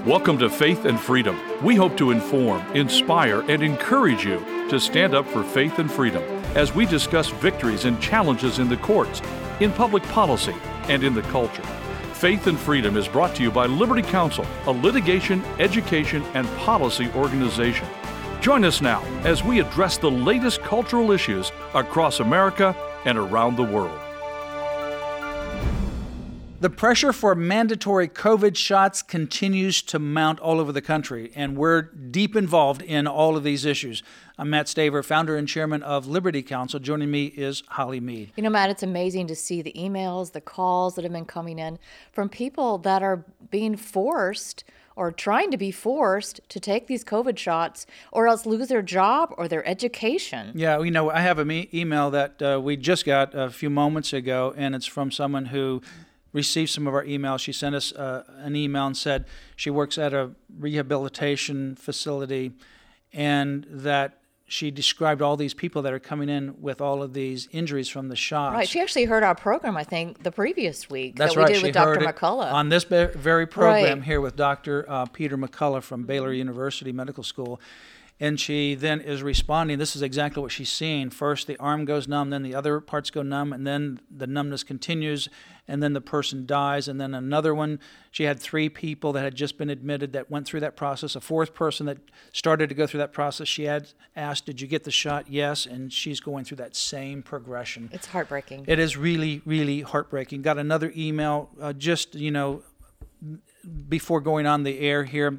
Welcome to Faith and Freedom. We hope to inform, inspire, and encourage you to stand up for faith and freedom as we discuss victories and challenges in the courts, in public policy, and in the culture. Faith and Freedom is brought to you by Liberty Counsel, a litigation, education, and policy organization. Join us now as we address the latest cultural issues across America and around the world. The pressure for mandatory COVID shots continues to mount all over the country, and we're deep involved in all of these issues. I'm Matt Staver, founder and chairman of Liberty Counsel. Joining me is Holly Mead. You know, Matt, it's amazing to see the emails, the calls that have been coming in from people that are being forced or trying to be forced to take these COVID shots or else lose their job or their education. Yeah, you know, I have an email that we just got a few moments ago, and it's from someone who received some of our emails. She sent us an email and said she works at a rehabilitation facility and that she described all these people that are coming in with all of these injuries from the shots. Right. She actually heard our program, I think, the previous week That's that we right. did with Dr. McCullough. On this very program Right. here with Dr. Peter McCullough from Baylor University Medical School. And she then is responding. This is exactly what she's seeing. First, the arm goes numb, then the other parts go numb, and then the numbness continues, and then the person dies. And then another one, she had 3 people that had just been admitted that went through that process. A 4th person that started to go through that process, she had asked, did you get the shot? Yes, and she's going through that same progression. It's heartbreaking. It is really, really heartbreaking. Got another email before going on the air here,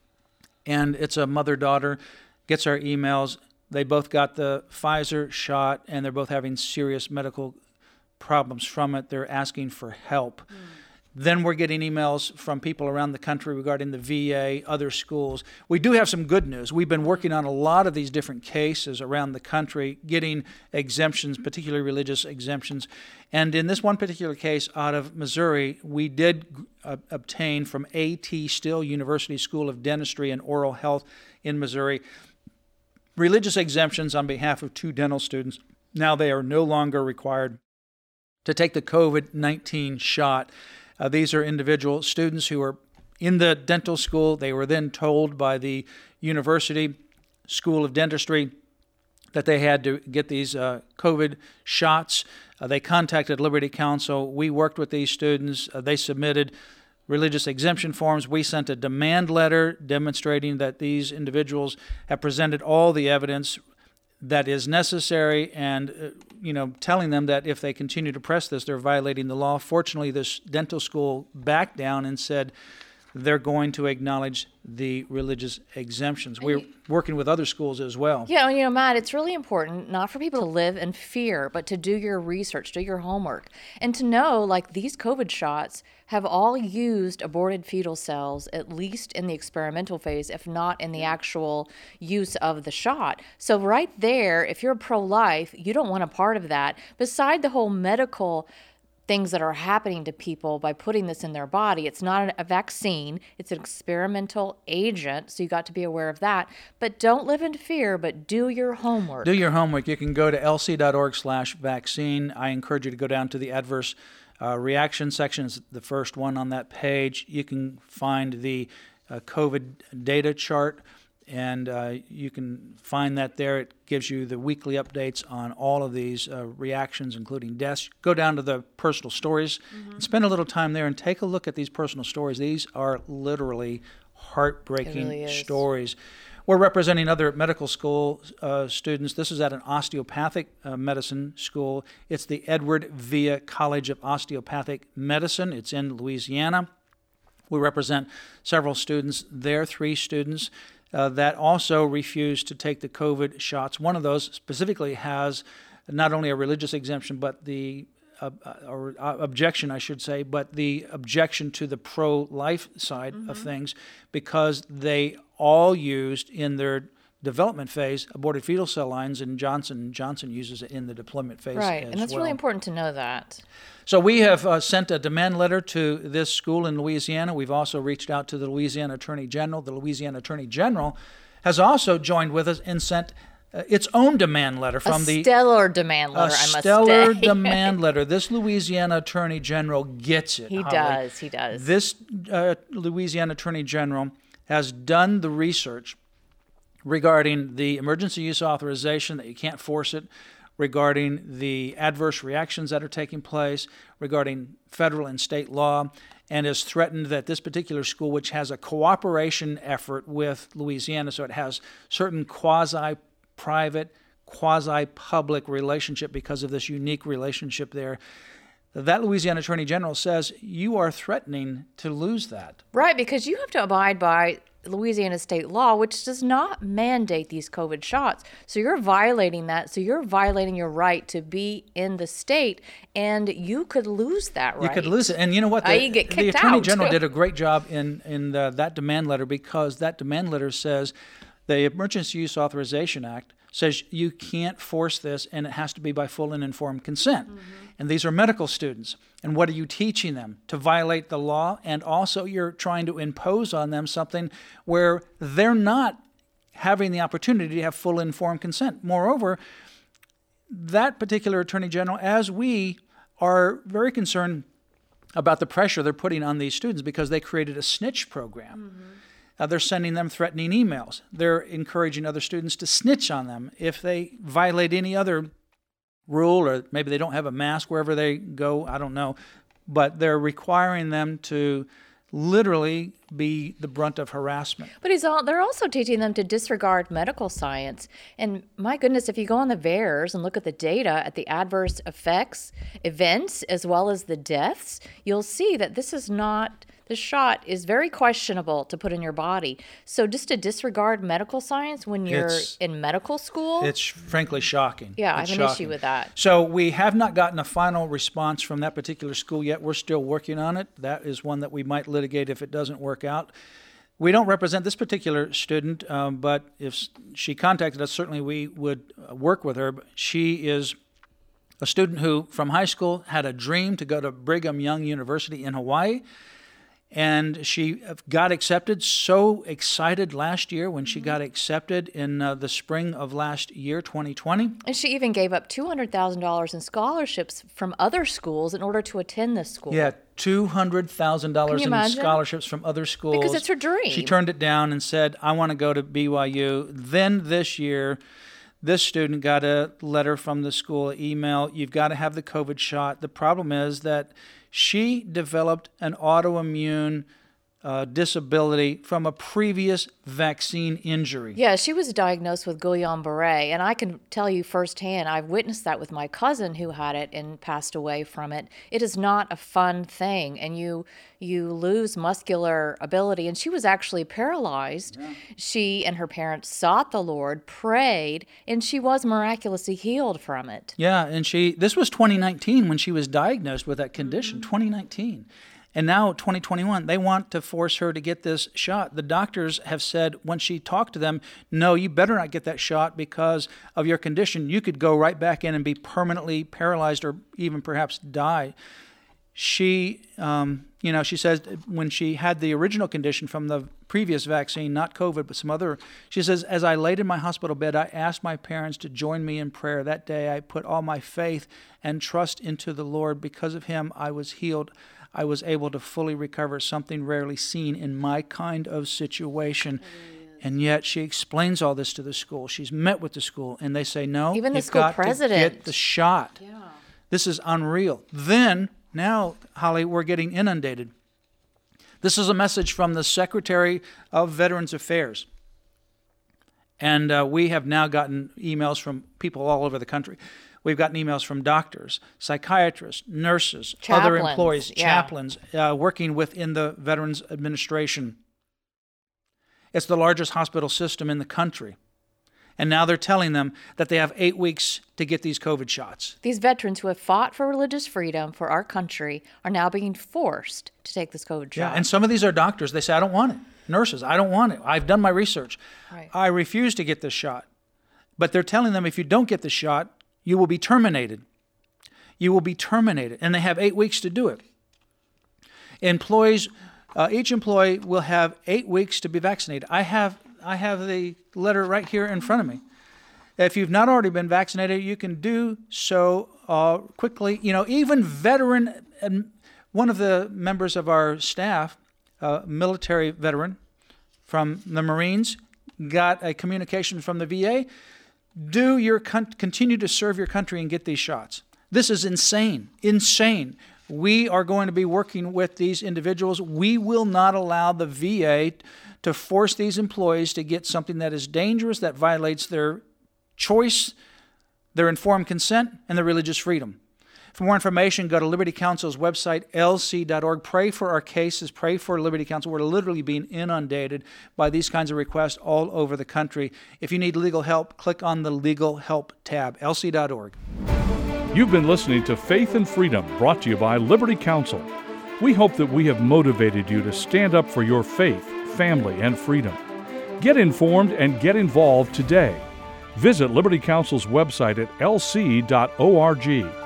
and it's a mother-daughter. Gets our emails. They both got the Pfizer shot, and they're both having serious medical problems from it. They're asking for help. Then we're getting emails from people around the country regarding the VA, other schools. We do have some good news. We've been working on a lot of these different cases around the country, getting exemptions, particularly religious exemptions. And in this one particular case out of Missouri, we did obtain from A.T. Still University School of Dentistry and Oral Health in Missouri religious exemptions on behalf of 2 dental students. Now they are no longer required to take the COVID-19 shot. These are individual students who are in the dental school. They were then told by the University School of Dentistry that they had to get these COVID shots. They contacted Liberty Counsel. We worked with these students. They submitted religious exemption forms. We sent a demand letter demonstrating that these individuals have presented all the evidence that is necessary and, telling them that if they continue to press this, they're violating the law. Fortunately, this dental school backed down and said they're going to acknowledge the religious exemptions. We're working with other schools as well. Yeah, Matt, it's really important not for people to live in fear, but to do your research, do your homework, and to know, like, these COVID shots have all used aborted fetal cells, at least in the experimental phase, if not in the actual use of the shot. So right there, if you're pro-life, you don't want a part of that. Beside the whole medical things that are happening to people by putting this in their body. It's not a vaccine. It's an experimental agent, so you got to be aware of that. But don't live in fear, but do your homework. Do your homework. You can go to lc.org/vaccine. I encourage you to go down to the adverse reaction section. It's the first one on that page. You can find the COVID data chart, and you can find that there. It gives you the weekly updates on all of these reactions, including deaths. Go down to the personal stories and spend a little time there and take a look at these personal stories. These are literally heartbreaking stories. We're representing other medical school students. This is at an osteopathic medicine school. It's the Edward Via College of Osteopathic Medicine. It's in Louisiana. We represent several students there, 3 students. That also refused to take the COVID shots. One of those specifically has not only a religious exemption, but the objection, I should say, but the objection to the pro-life side of things, because they all used in their development phase aborted fetal cell lines, and Johnson & Johnson uses it in the deployment phase right, as and that's well. really important to know that. So we have sent a demand letter to this school in Louisiana. We've also reached out to the Louisiana Attorney General. The Louisiana Attorney General has also joined with us and sent its own demand letter from a stellar demand letter, I must say. A stellar demand letter. This Louisiana Attorney General gets it. He does. This Louisiana Attorney General has done the research regarding the emergency use authorization, that you can't force it, regarding the adverse reactions that are taking place, regarding federal and state law, and has threatened that this particular school, which has a cooperation effort with Louisiana, so it has certain quasi-private, quasi-public relationship because of this unique relationship there, that Louisiana Attorney General says you are threatening to lose that. Right, because you have to abide by Louisiana state law, which does not mandate these COVID shots. So you're violating that. So you're violating your right to be in the state, and you could lose that right. You could lose it. And you know what? You get kicked the Attorney out, General too. did a great job in that demand letter, because that demand letter says the Emergency Use Authorization Act says you can't force this, and it has to be by full and informed consent. Mm-hmm. And these are medical students. And what are you teaching them? To violate the law, and also you're trying to impose on them something where they're not having the opportunity to have full informed consent. Moreover, that particular Attorney General, as we are very concerned about the pressure they're putting on these students because they created a snitch program. Mm-hmm. They're sending them threatening emails. They're encouraging other students to snitch on them if they violate any other rule, or maybe they don't have a mask wherever they go, I don't know. But they're requiring them to literally be the brunt of harassment. But they're also teaching them to disregard medical science. And my goodness, if you go on the VAERS and look at the data at the adverse effects, events, as well as the deaths, you'll see that the shot is very questionable to put in your body. So just to disregard medical science when you're in medical school? It's frankly shocking. Yeah, it's I have an shocking. issue with that. So we have not gotten a final response from that particular school yet. We're still working on it. That is one that we might litigate if it doesn't work out. We don't represent this particular student, but if she contacted us, certainly we would work with her. She is a student who, from high school, had a dream to go to Brigham Young University in Hawaii. And she got accepted, so excited last year when she got accepted in the spring of last year, 2020. And she even gave up $200,000 in scholarships from other schools in order to attend this school. Yeah, $200,000 in scholarships from other schools. Because it's her dream. She turned it down and said, I want to go to BYU. Then this year, this student got a letter from the school, email, you've got to have the COVID shot. The problem is that she developed an autoimmune disability from a previous vaccine injury. Yeah, she was diagnosed with Guillain-Barré, and I can tell you firsthand, I've witnessed that with my cousin who had it and passed away from it. It is not a fun thing, and you lose muscular ability, and she was actually paralyzed. Yeah. She and her parents sought the Lord, prayed, and she was miraculously healed from it. Yeah, and this was 2019 when she was diagnosed with that condition, 2019. And now, 2021, they want to force her to get this shot. The doctors have said, when she talked to them, no, you better not get that shot because of your condition. You could go right back in and be permanently paralyzed or even perhaps die. She, she says when she had the original condition from the previous vaccine, not COVID, but some other, she says, as I laid in my hospital bed, I asked my parents to join me in prayer. That day, I put all my faith and trust into the Lord. Because of him, I was healed. I was able to fully recover, something rarely seen in my kind of situation. And yet she explains all this to the school. She's met with the school, and they say, no, even the you've school got president to get the shot. Yeah. This is unreal. Now, Holly, we're getting inundated. This is a message from the Secretary of Veterans Affairs. And we have now gotten emails from people all over the country. We've gotten emails from doctors, psychiatrists, nurses, other employees, chaplains working within the Veterans Administration. It's the largest hospital system in the country. And now they're telling them that they have 8 weeks to get these COVID shots. These veterans who have fought for religious freedom for our country are now being forced to take this COVID shot. Yeah, and some of these are doctors. They say, I don't want it. Nurses, I don't want it. I've done my research. Right. I refuse to get this shot. But they're telling them if you don't get the shot, you will be terminated. You will be terminated. And they have 8 weeks to do it. Employees, each employee will have 8 weeks to be vaccinated. I have the letter right here in front of me. If you've not already been vaccinated, you can do so quickly. Even veteran, and one of the members of our staff, military veteran from the Marines, got a communication from the VA. Continue to serve your country and get these shots. This is insane. We are going to be working with these individuals. We will not allow the VA to force these employees to get something that is dangerous, that violates their choice, their informed consent, and their religious freedom. For more information, go to Liberty Counsel's website, lc.org. Pray for our cases. Pray for Liberty Counsel. We're literally being inundated by these kinds of requests all over the country. If you need legal help, click on the Legal Help tab, lc.org. You've been listening to Faith and Freedom, brought to you by Liberty Counsel. We hope that we have motivated you to stand up for your faith, family, and freedom. Get informed and get involved today. Visit Liberty Counsel's website at lc.org.